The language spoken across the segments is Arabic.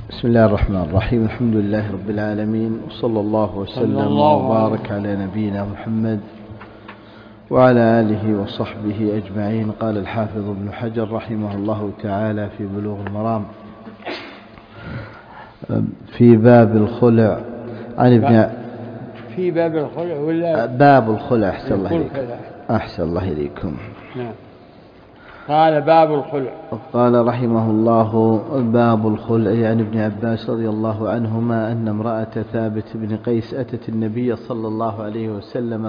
بسم الله الرحمن الرحيم. الحمد لله رب العالمين، وصلى الله وسلم وبارك على نبينا محمد وعلى آله وصحبه أجمعين. قال الحافظ ابن حجر رحمه الله تعالى في بلوغ المرام في باب الخلع عن ابن في باب الخلع ولا باب الخلع. أحسن الله إليكم. نعم. قال باب الخلع. قال رحمه الله باب الخلع عن ابن عباس رضي الله عنهما أن امرأة ثابت بن قيس أتت النبي صلى الله عليه وسلم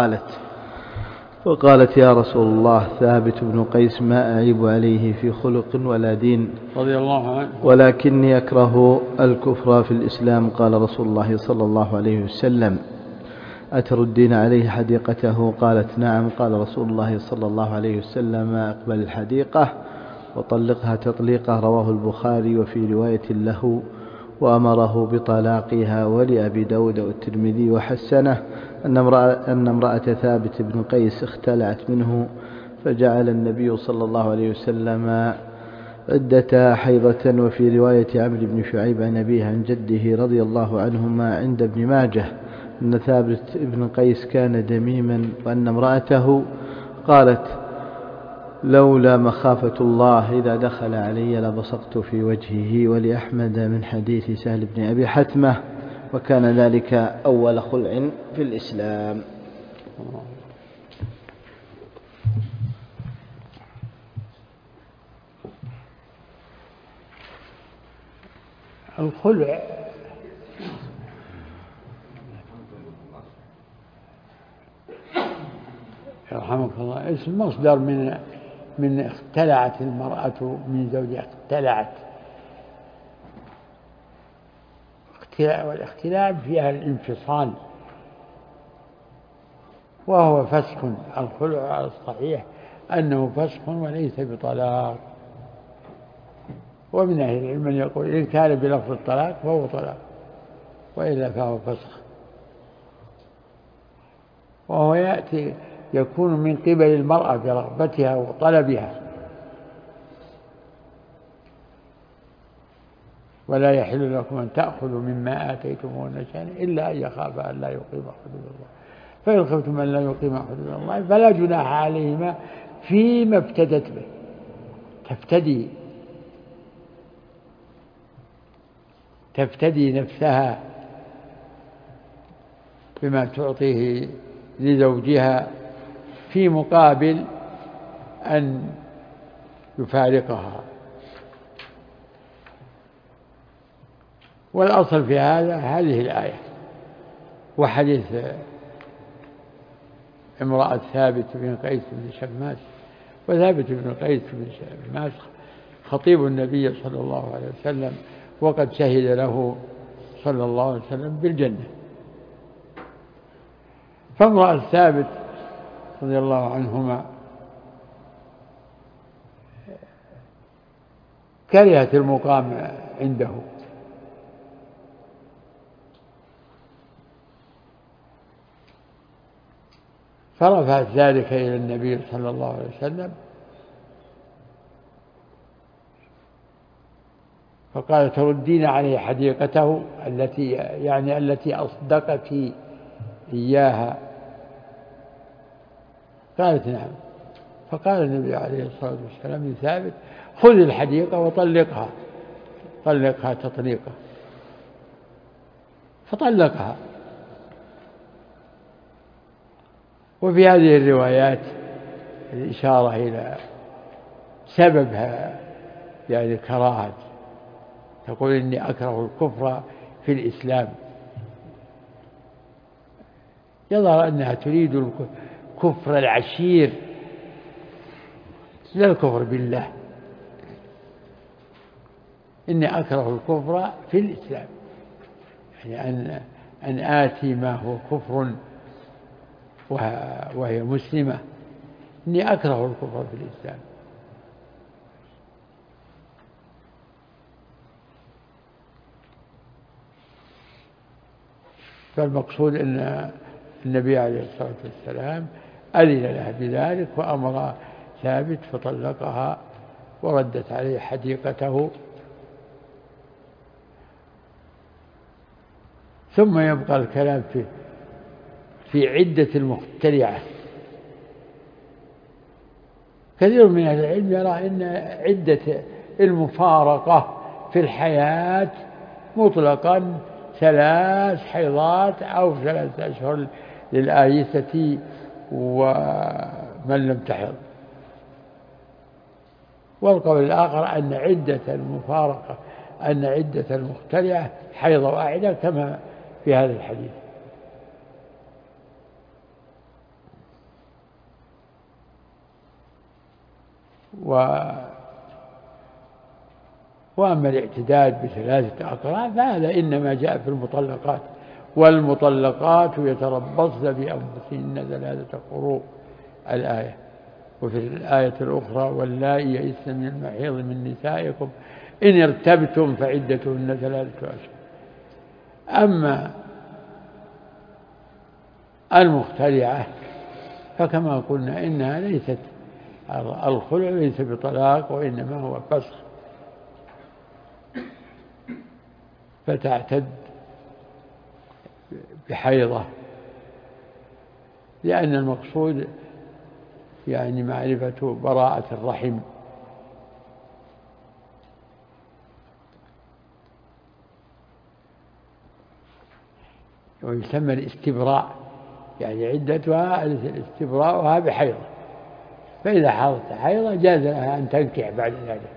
فقالت يا رسول الله، ثابت بن قيس ما أعيب عليه في خلق ولا دين رضي الله عنه، ولكني أكره الكفر في الإسلام. قال رسول الله صلى الله عليه وسلم أتردين عليه حديقته؟ قالت نعم. قال رسول الله صلى الله عليه وسلم أقبل الحديقة وطلقها تطليقة. رواه البخاري وفي رواية له وأمره بطلاقها. ولأبي داود والترمذي وحسنه أن امرأة ثابت بن قيس اختلعت منه فجعل النبي صلى الله عليه وسلم عدة حيضة. وفي رواية عمرو بن شعيب عن أبيه عن جده رضي الله عنهما عند ابن ماجه أن ثابت بن قيس كان دميما، وأن امرأته قالت لولا مخافة الله إذا دخل علي لبصقت في وجهه. ولأحمد من حديث سهل بن أبي حتمة وكان ذلك أول خلع في الإسلام. الخلع يرحمك الله اسم مصدر من اختلعت المرأة من زوجها. اختلعت، والاختلاع فيها الانفصال وهو فسخ. الخلع على الصحيح أنه فسخ وليس بطلاق. ومن أهل العلم من يقول إن كان بلفظ الطلاق فهو طلاق وإلا فهو فسخ. وهو يكون من قبل المرأة برغبتها وطلبها، ولا يحل لكم أن تأخذوا مما آتيتموهن شيئا إلا أن يخاف أن لا يقيم حدود الله، فإن خفتم أن لا يقيم حدود الله فلا جناح عليهما فيما افتدت به. تفتدي نفسها بما تعطيه لزوجها في مقابل أن يفارقها. والأصل في هذه الآية وحديث امرأة ثابت بن قيس بن شماس. وثابت بن قيس بن شماس خطيب النبي صلى الله عليه وسلم، وقد شهد له صلى الله عليه وسلم بالجنة. فامرأة ثابت رضي الله عنهما كرهت المقام عنده، فرفعت ذلك إلى النبي صلى الله عليه وسلم فقال تردين عليه حديقته التي أصدقك إياها؟ قالت نعم. فقال النبي عليه الصلاة والسلام لثابت خذ الحديقة وطلقها تطليقة. فطلقها. وفي هذه الروايات الإشارة إلى سببها، يعني كراهة، تقول إني أكره الكفر في الإسلام. يظهر أنها تريد الكفر العشير لا الكفر بالله. إني أكره الكفر في الإسلام، يعني أن آتي ما هو كفر وهي مسلمة. إني أكره الكفر في الإسلام. فالمقصود أن النبي عليه الصلاة والسلام أذن لها بذلك وأمر ثابت فطلقها وردت عليه حديقته ثم يبقى الكلام في عدة المخترعة. كثير من أهل العلم يرى أن عدة المفارقة في الحياة مطلقا 3 حيضات أو 3 أشهر للآيسة ومن لم تحض. والقول الآخر أن عدة المفارقة أن عدة المخترعة حيضة واحدة كما في هذا الحديث. وأما الاعتداد ب3 أقراء فهذا إنما جاء في المطلقات، والمطلقات يتربصن بأنفسهن 3 قروء الآية. وفي الآية الأخرى واللائي يئسن من المحيض من نسائكم إن ارتبتم فعدتهن 3 أشهر. أما المخترعة فكما قلنا إنها ليست الخلع ليس بطلاق وإنما هو فسخ، فتعتد بحيضة، لأن المقصود يعني معرفة براءة الرحم. ويسمى الاستبراء، يعني عدتها استبراؤها بحيضة، فإذا حاضت حيضة جاز لها أن تنكح بعد ذلك.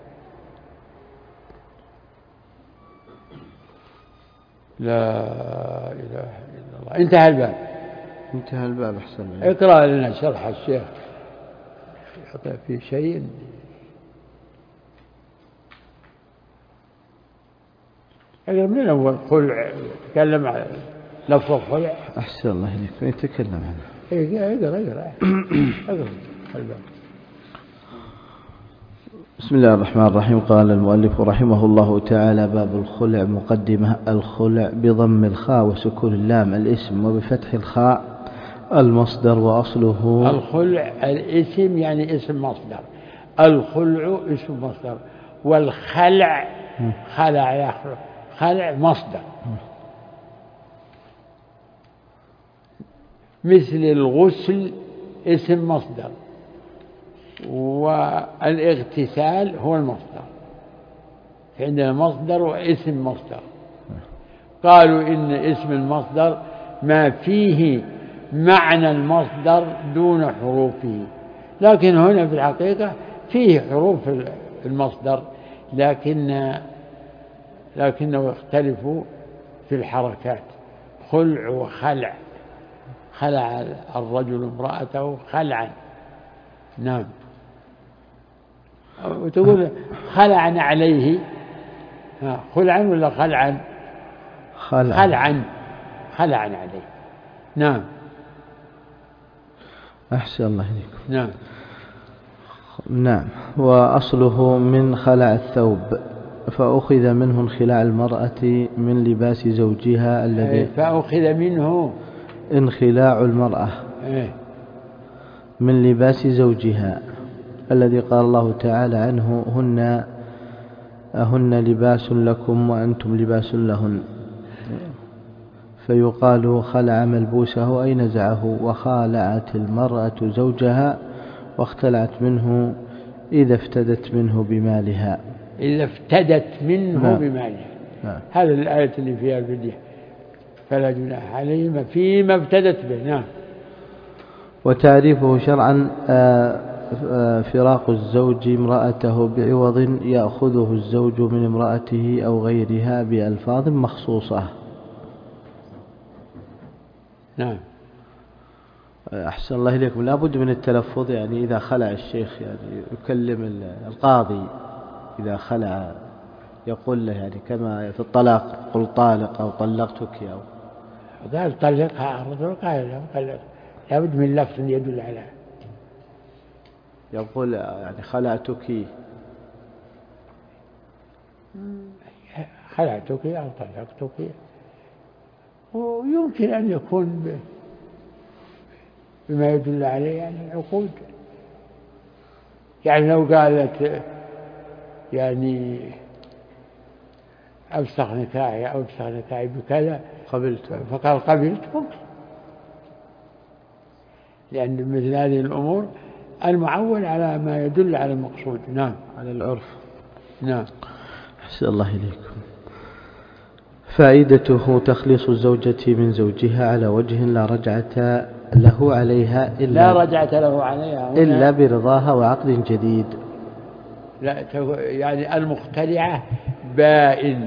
لا إله إلا الله. انتهى الباب. انتهى الباب. أحسن. اقرأ لنا شرح الشيخ في شيء. من أول خلع تكلم عن لفظ الخلع. أحسن الله إليك. يتكلم عنه. اقرأ الباب. بسم الله الرحمن الرحيم. قال المؤلف رحمه الله تعالى: باب الخلع. مقدمة. الخلع بضم الخاء وسكون اللام الاسم، وبفتح الخاء المصدر، وأصله الخلع الاسم يعني اسم مصدر، الخلع اسم مصدر، والخلع خلع يخلع، خلع مصدر، مثل الغسل اسم مصدر، والاغتسال هو المصدر. عندنا مصدر واسم مصدر. قالوا إن اسم المصدر ما فيه معنى المصدر دون حروفه، لكن هنا في الحقيقة فيه حروف المصدر، لكنه يختلف في الحركات. خلع وخلع. خلع الرجل امرأته خلعا. نعم. وتقول خلعا عليه، خلعا ولا خلعا؟ خلعا عليه. نعم. أحسن الله إليكم. نعم. وأصله من خلع الثوب، فأخذ منه انخلاع المرأة من لباس زوجها الذي فأخذ منه انخلاع المرأة من لباس زوجها الذي قال الله تعالى عنه: هن لباس لكم وأنتم لباس لهن. فيقال خلع ملبوسه أي نزعه. وخالعت المرأة زوجها واختلعت منه إذا افتدت منه بمالها. إذا افتدت منه بمالها. هذا الآية اللي فيها الفدية، فلا جناح عليهما فيما افتدت به. نعم. وتعريفه شرعا فراق الزوج امرأته بعوض يأخذه الزوج من امرأته أو غيرها بألفاظ مخصوصة. نعم. أحسن الله إليكم. لا بد من التلفظ، يعني إذا خلع الشيخ يعني يكلم القاضي، إذا خلع يقول له يعني كما في الطلاق: قل طالق أو طلقتك أو قال طلقها. الرجل قال له طلق، لا بد من لفظ يدل على. يقول يعني خلعتك، خلعتك أو طلقتك. ويمكن أن يكون بما يدل عليه يعني العقود. يعني لو قالت يعني أفسخ نكاحي أو أفسخ نكاحي بكذا قبلت، فقال قبلت ممكن، لأن مثل هذه الأمور المعول على ما يدل على المقصود. نعم، على العرف. نعم. أحسن الله إليكم. فائدته تخليص الزوجة من زوجها على وجه لا رجعة له عليها لا رجعة له عليها إلا برضاها وعقد جديد. لا، يعني المختلعة بائن،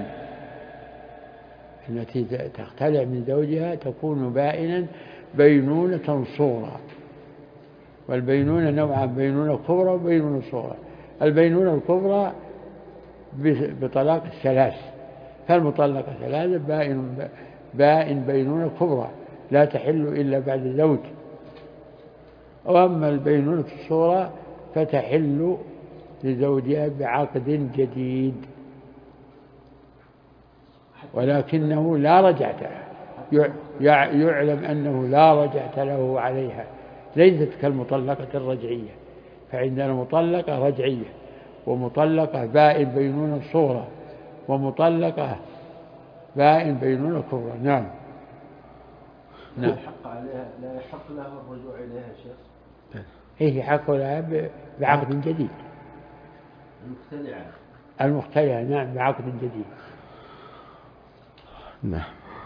التي تختلع من زوجها تكون بائنا بينونة صغرى، والبينونة نوعان: بينونة كبرى وبينونة صغرى. البينونة الكبرى بطلاق الثلاث، فالمطلقة ثلاثة بائن بينونة كبرى لا تحل إلا بعد زوج. وأما البينونة الصغرى فتحل لزوجها بعقد جديد، ولكنه لا رجعة له، يعلم أنه لا رجعة له عليها، ليست كالمطلقة الرجعية، فعندنا المطلقة رجعية، ومطلقة بائن بينونة صغرى، ومطلقة بائن بينونة كبرى. نعم، نعم. لا يحق لها الرجوع إليها شيخ. هي حق لها بعقد جديد. المختلعة نعم، بعقد جديد. نعم.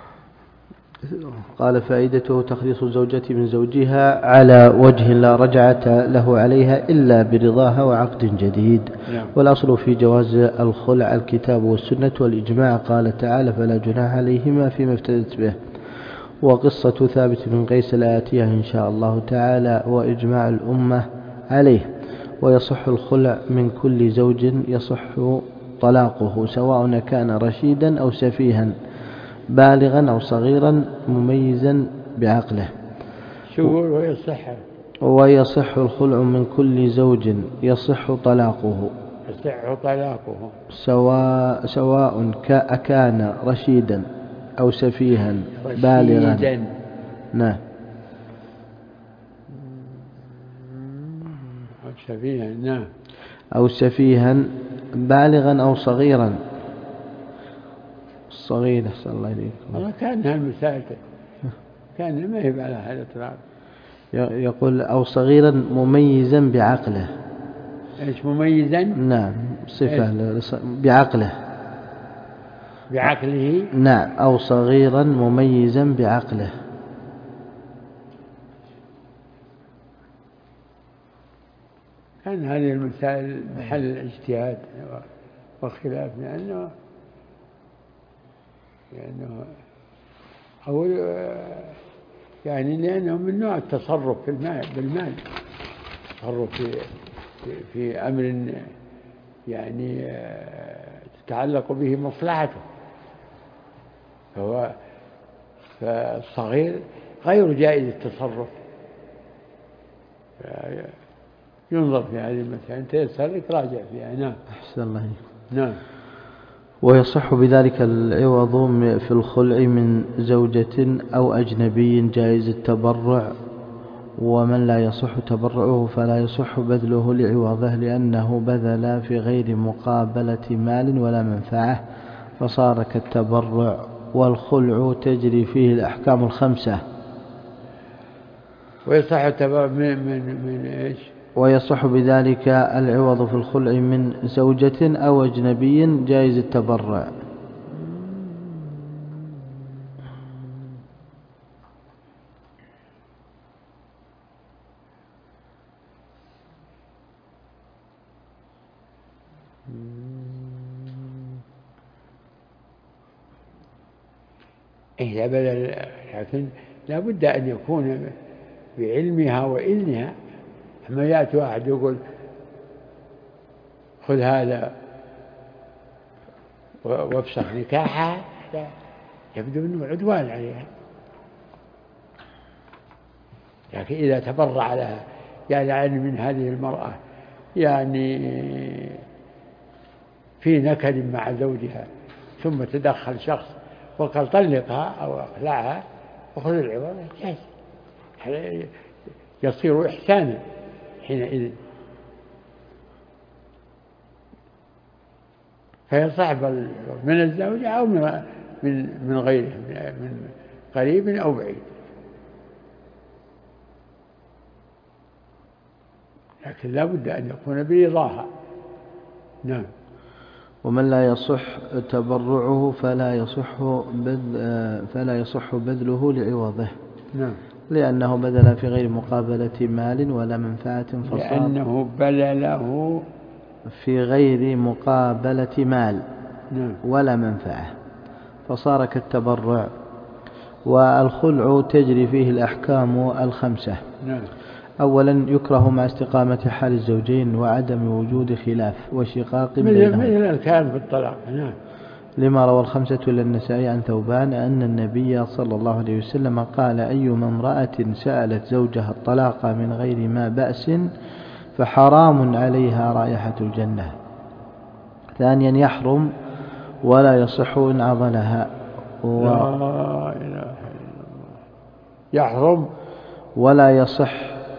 قال فائدته تخليص الزوجة من زوجها على وجه لا رجعة له عليها إلا برضاها وعقد جديد. نعم. والأصل في جواز الخلع الكتاب والسنة والإجماع. قال تعالى فلا جناح عليهما فيما افتدت به. وقصة ثابت بن قيس الآتية إن شاء الله تعالى وإجماع الأمة عليه. ويصح الخلع من كل زوج يصح طلاقه سواء كان رشيدا أو سفيها بالغا أو صغيرا مميزا بعقله. ويصح الخلع من كل زوج يصح طلاقه سواء كان رشيدا أو سفيها بالغا. نعم. أو سفيها بالغا أو صغيرا. الصغير أحسن الله إليكم. والله كان هالمسائل كان ما هي على هذا الطلاق. يقول أو صغيرا مميزا بعقله. إيش مميزا؟ نعم، صفة بعقله. بعقله. نعم، أو صغيرا مميزا بعقله. كان هذه المسائل محل الاجتهاد والخلاف، لأنه لأنه من نوع التصرف في بالمال، التصرف في أمر يعني تتعلق به مصلحته. فالصغير غير جائز التصرف، ينظر في هذه المسائل، تيسر لك راجع فيها. نعم. أحسن الله. نعم. ويصح بذلك العوض في الخلع من زوجة أو أجنبي جائز التبرع، ومن لا يصح تبرعه فلا يصح بذله لعوضه لأنه بذل في غير مقابلة مال ولا منفعة فصار كالتبرع. والخلع تجري فيه الأحكام الخمسة. ويصح التبرع من إيش؟ ويصح بذلك العوض في الخلع من زوجة أو أجنبي جائز التبرع. لكن لا بد أن يكون بعلمها وإذنها. أما يأتي واحد يقول خذ هذا وافسخ نكاحها، يبدو أنه عدوان عليها. لكن إذا تبرع لها يعني من هذه المرأة يعني في نكد مع زوجها، ثم تدخل شخص وقال طلقها أو أخلعها وخذ العوض، يصير إحسانا حينئذ. فيصح من الزوجة أو من غيره، من قريب أو بعيد، لكن لا بد أن يكون برضاها. نعم. ومن لا يصح تبرعه فلا يصح بذله لعوضه. نعم. لأنه بذل في غير مقابلة مال ولا منفعة، لأنه بذله في غير مقابلة مال نعم. ولا منفعة، فصار كالتبرع. والخلع تجري فيه الأحكام الخمسة. نعم. أولا يكره مع استقامة حال الزوجين وعدم وجود خلاف وشقاق بينهم، مثل الكلام في الطلاق. نعم. لما روى الخمسة إلى النسائي عن ثوبان أن النبي صلى الله عليه وسلم قال: أيما امرأة سألت زوجها الطلاق من غير ما بأس فحرام عليها رائحة الجنة. ثانيا يحرم ولا يصح إن عضلها لا إله إلا الله. يحرم ولا يصح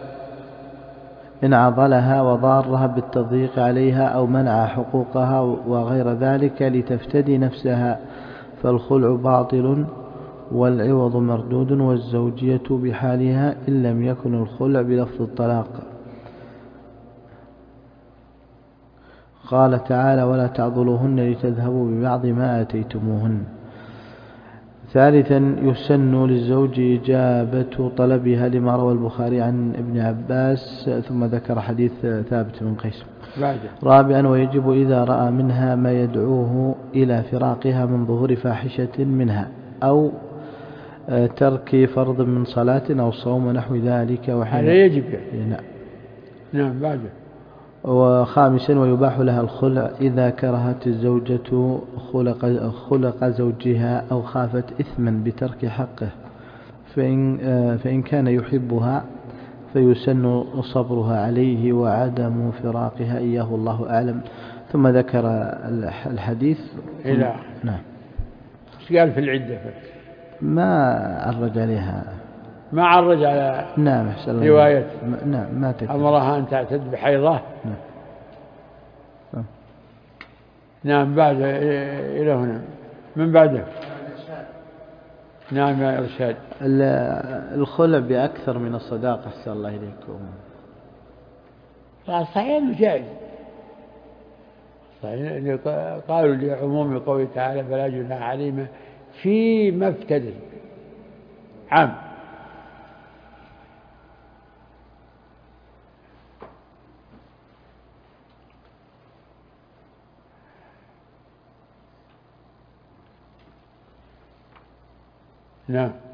إن عضلها وضارها بالتضييق عليها أو منع حقوقها وغير ذلك لتفتدي نفسها، فالخلع باطل والعوض مردود والزوجية بحالها إن لم يكن الخلع بلفظ الطلاق. قال تعالى: ولا تعضلوهن لتذهبوا ببعض ما آتيتموهن. ثالثا يسن للزوج إجابة طلبها لما روى البخاري عن ابن عباس، ثم ذكر حديث ثابت بن قيس. رابعا ويجب إذا رأى منها ما يدعوه إلى فراقها من ظهور فاحشة منها أو ترك فرض من صلاة أو صوم ونحو ذلك، هذا يجب. نعم. بعده. وخامسا ويباح لها الخلع إذا كرهت الزوجة خلق زوجها أو خافت إثما بترك حقه، فإن كان يحبها فيسن صبرها عليه وعدم فراقها إياه، الله أعلم. ثم ذكر الحديث إلى نعم. ايش قال في العدة؟ ما عرج عليها، ما عرج على نعم رواية. نعم ما تكلم. أمرها أن تعتد بحيضة. نعم. نعم. بعد إلى هنا من بعده. نعم يا إرشاد. الخلع بأكثر من الصداقة، أحسن الله إليكم. صحيح جائز. صحيح. قالوا لعموم قوله تعالى: فلا جناح عليهما فيما افتدت. عام. نعم.